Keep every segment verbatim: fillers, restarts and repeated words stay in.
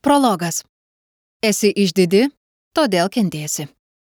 Prologas. Esi išdidi, todėl kentėsi.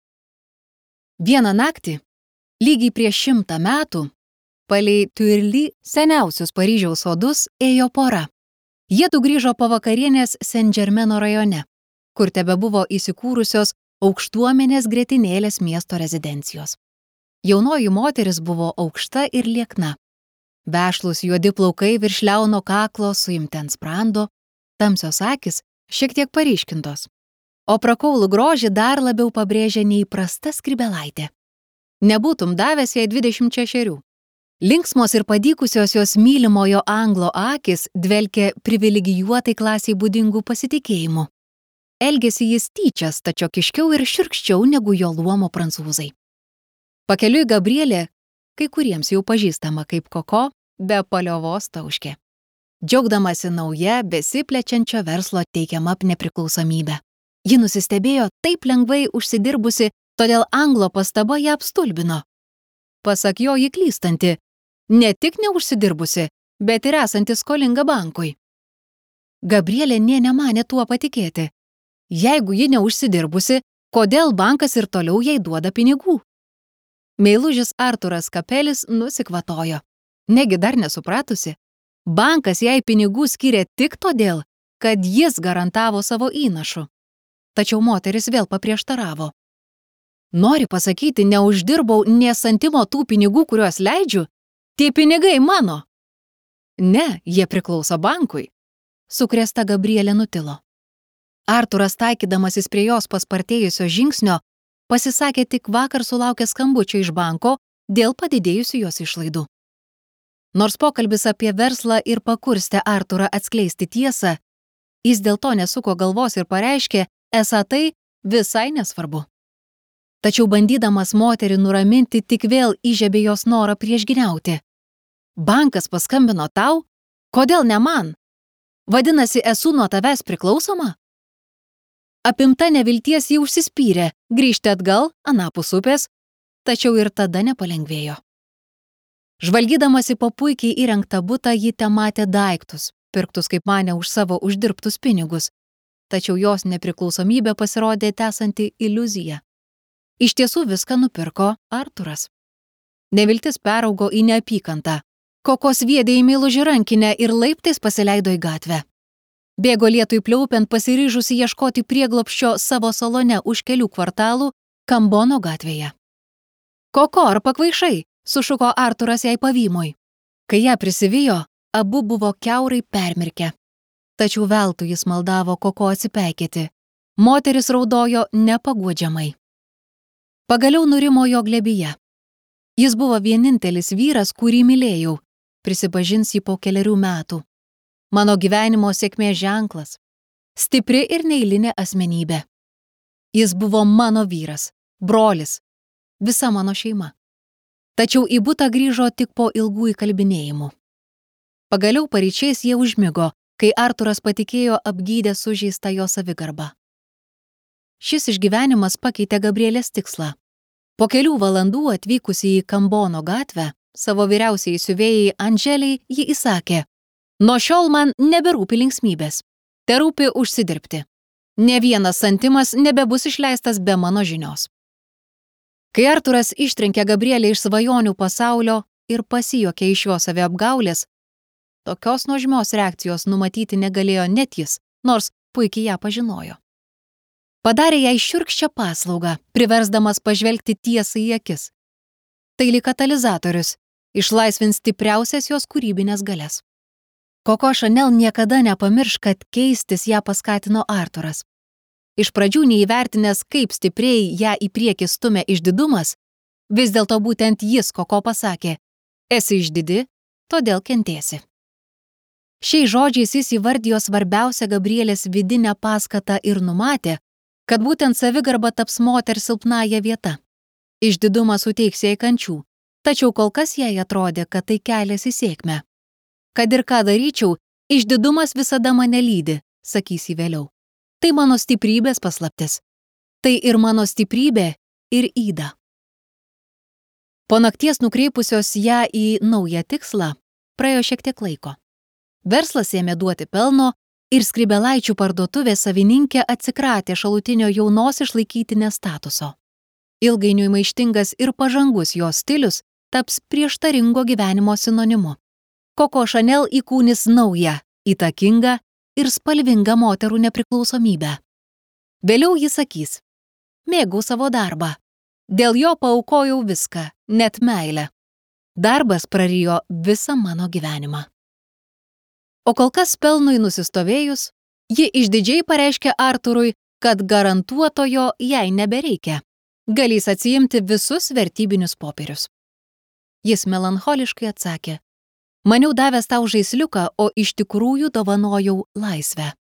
Vieną naktį, lygiai prieš šimtą metų, palei Tuileries seniausius Paryžiaus sodus ėjo pora. Jiedu grįžo po vakarienės Saint-Germaino rajone, kur tebebuvo įsikūrusios aukštuomenės grietinėlės miesto rezidencijos. Jaunoji moteris buvo aukšta ir liekna. Vešlūs juodi plaukai virš liauno kaklo suimti ant sprando, tamsios akys šiek tiek paryškintos, o prakaulų grožį dar labiau pabrėžė neįprasta skrybėlaitė. Nebūtum davęs jai dvidešimt šešerių. Linksmos ir padykusios jos mylimojo anglo akys dvelkė privilegijuotai klasiai būdingų pasitikėjimų. Elgėsi jis tyčia stačiokiškiau ir šiurkščiau negu jo luomo prancūzai. Pakeliui Gabrielė, kai kuriems jau pažįstama kaip Koko, be paliovos tauškė, džiaugdamasi nauja, besiplečiančio verslo teikiama nepriklausomybė. Ji nusistebėjo taip lengvai užsidirbusi, todėl anglo pastaba ją apstulbino. Pasak jo, ji klystanti, ne tik neužsidirbusi, bet ir esanti skolinga bankui. Gabrielė nė nemanė tuo patikėti. Jeigu ji neužsidirbusi, kodėl bankas ir toliau jai duoda pinigų? Meilužis Arturas Kapelis nusikvatojo. Negi dar nesupratusi, bankas jai pinigų skyrė tik todėl, kad jis garantavo savo įnašų. Tačiau moteris vėl paprieštaravo. Nori pasakyti, neuždirbau nė santimo tų pinigų, kuriuos leidžiu? Tie pinigai mano. Ne, jie priklauso bankui. Sukrėsta Gabrielė nutilo. Arturas, taikydamasis prie jos paspartėjusio žingsnio, pasisakė tik vakar sulaukęs skambučio iš banko dėl padidėjusių jos išlaidų. Nors pokalbis apie verslą ir pakurstė Arturą atskleisti tiesą, jis dėl to nesuko galvos ir pareiškė, esą tai visai nesvarbu. Tačiau bandydamas moterį nuraminti, tik vėl įžiebė jos norą priešgyniauti. Bankas paskambino tau? Kodėl ne man? Vadinasi, esu nuo tavęs priklausoma? Apimta nevilties ji užsispyrė, grįžti atgal, anapus upės, tačiau ir tada nepalengvėjo. Žvalgydamasi po puikiai įrengtą butą, ji tematė daiktus, pirktus kaip manė už savo uždirbtus pinigus, tačiau jos nepriklausomybė pasirodė tesanti iliuzija. Iš tiesų viską nupirko Arturas. Neviltis peraugo į neapykantą. Koko sviedė į meilužį rankinę ir laiptais pasileido į gatvę. Bėgo lietui pliaupiant, pasiryžusi ieškoti prieglobsčio savo salone už kelių kvartalų Kambono gatvėje. Koko, ar pakvaišai? Sušuko Arturas jai pavymui. Kai ją prisivijo, abu buvo kiaurai permirkę. Tačiau veltui jis maldavo Koko atsipeikėti. Moteris raudojo nepaguodžiamai. Pagaliau nurimo jo glėbyje. Jis buvo vienintelis vyras, kurį mylėjau, prisipažins jį po keliarių metų. Mano gyvenimo sėkmės ženklas. Stipri ir neeilinė asmenybė. Jis buvo mano vyras, brolis, visa mano šeima. Tačiau į butą grįžo tik po ilgų įkalbinėjimų. Pagaliau paryčiais jie užmigo, kai Arturas patikėjo apgydė sužeistą jo savigarbą. Šis išgyvenimas pakeitė Gabrielės tikslą. Po kelių valandų atvykusi į Kambono gatvę, savo vyriausiai siuvėjai Andželiai ji įsakė: nuo šiol man neberūpi linksmybės, terūpi užsidirbti. Ne vienas santimas nebebus išleistas be mano žinios. Kai Arturas ištrenkė Gabrielę iš svajonių pasaulio ir pasijuokė iš jo saviapgaulės, tokios nuožmios reakcijos numatyti negalėjo net jis, nors puikiai ją pažinojo. Padarė jai šiurkščią paslaugą, priversdamas pažvelgti tiesai į akis. Tai lyg katalizatorius, išlaisvins stipriausias jos kūrybinės galias. Koko Chanel niekada nepamirš, kad keistis ją paskatino Arturas. Iš pradžių neįvertinęs, kaip stipriai ją į priekį stumia išdidumas, vis dėlto būtent jis Koko pasakė: esi išdidi, todėl kentėsi. Šiais žodžiais jis įvardijo svarbiausią Gabrielės vidinę paskatą ir numatė, kad būtent savigarba taps moters silpnąja vieta. Išdidumas suteiks jai kančių, tačiau kol kas jai atrodė, kad tai kelias į sėkmę. Kad ir ką daryčiau, išdidumas visada mane lydi, sakys jį vėliau. Tai mano stiprybės paslaptis. Tai ir mano stiprybė, ir yda. Po nakties nukreipusios ją į naują tikslą, praėjo šiek tiek laiko. Verslas ėmė duoti pelno, ir skrybėlaičių parduotuvės savininkė atsikratė šalutinio jaunos išlaikytinės statuso. Ilgainiui maištingas ir pažangus jos stilius taps prieštaringo gyvenimo sinonimu. Coco Chanel įkūnys naują, įtakingą ir spalvingą moterų nepriklausomybę. Vėliau jis sakys: mėgau savo darbą. Dėl jo paaukojau viską, net meilę. Darbas prarijo visą mano gyvenimą. O kol kas pelnui nusistovėjus, ji išdidžiai pareiškė Arturui, kad garantuotojo jai nebereikia. Galys atsiimti visus vertybinius popierius. Jis melancholiškai atsakė: maniau davęs tau žaisliuką, o iš tikrųjų dovanojau laisvę.